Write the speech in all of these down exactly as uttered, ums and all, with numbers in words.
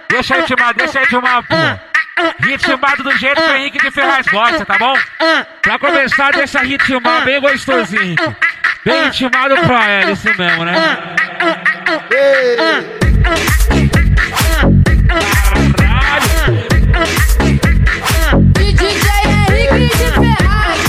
Deixa eu ritmar, deixa eu ritmar, pô. Ritmado do jeito que o Henrique de Ferraz gosta, tá bom? Pra começar, deixa ritmar bem gostosinho. Bem ritmado pra ela, isso mesmo, né? Caralho! E D J Henrique de Ferraz.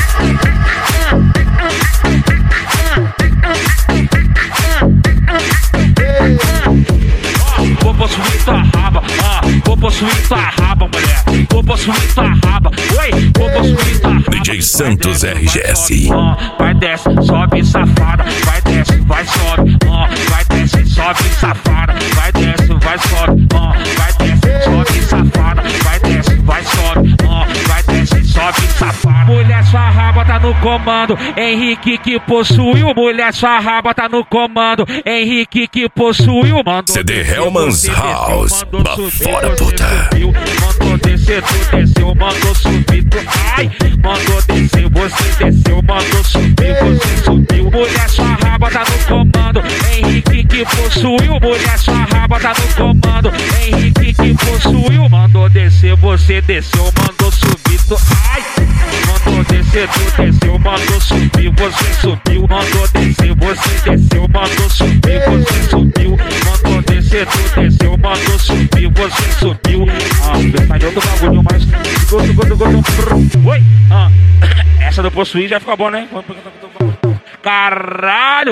Vou possuir tua raba, ah, vou possuir tua raba, mulher. Vou possuir tua raba, oi, vou possuir tua raba. D J Santos R G S. Ah, vai desce, sobe safada, vai desce, vai sobe, ah, vai desce, sobe safada, vai desce, vai sobe, ah, vai desce, sobe safada, vai desce, vai sobe, ah, vai desce, sobe safada. Mulher, sua raba tá no comando, Henrique que possuiu. Mulher, sua raba tá no comando, Henrique que possuiu. Mandou C D Hellman's House, lá fora, puta. Mandou descer, tu desceu, mandou subir, tu ai. Mandou descer, você desceu, mandou subir, você subiu. Mulher, sua raba tá no comando, Henrique que possuiu. Mulher, sua raba tá no comando, Henrique que possuiu. Mandou descer, você desceu, mandou subir, tu ai. Mandou descer, tu desceu, mandou subir, você subiu. Mandou descer, você desceu, mandou subir, você subiu. Mandou descer, tu desceu, mandou subir, você subiu. Ah, sai de outro bagulho, mas gosto, gosto, gosto. Oi, ah, essa do possuir já fica bom, né? Caralho!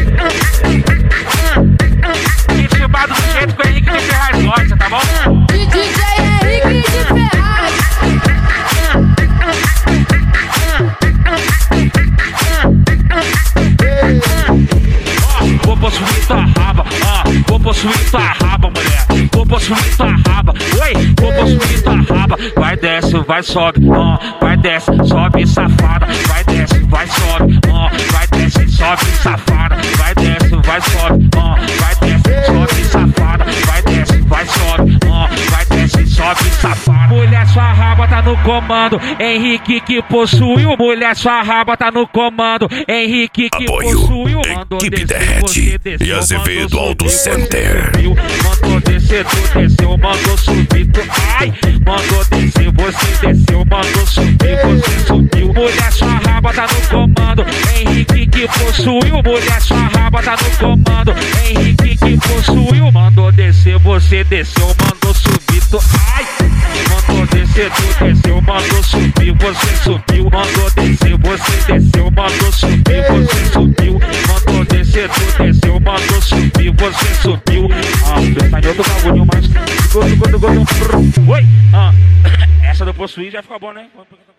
Ritmado do jeito que o Henrique de Ferraz gosta, tá bom? E D J Henrique de Ferraz. Vou possuir tua raba, ah, vou possuir tua raba, mulher. Vou possuir tua raba, oi, vou possuir tua raba. Vai desce, vai sobe, ah, vai desce, sobe safada. Vai desce, vai sobe, ah, vai desce, sobe safada. Vai desce, vai sobe, ah, vai desce, sobe safada. Vai desce, vai sobe, ah, vai desce, sobe safada. Mulher, sua raba tá no comando, Henrique que possuiu. Mulher, sua raba tá no comando, Henrique que Apoio, possuiu. Equipe Derrete e Azevedo Auto Center. Mandou descer, tu desceu, mandou subir, tu ai. Mandou descer, você desceu, mandou subir, você subiu. Mulher, sua raba tá no comando, Henrique que possuiu. Mulher, sua raba tá no comando, Henrique que possuiu. Mandou descer, você desceu, mandou subir, tu ai. Mandou descer, tu desceu, mandou subir, você subiu. Mandou descer, você desceu, mandou subir, você subiu. Mandou descer, tu desceu, mandou subir, você subiu. Ah, sai de outro bagulho, mas gosto, gosto, gosto. Oi, ah, essa do possuir já fica bom, né?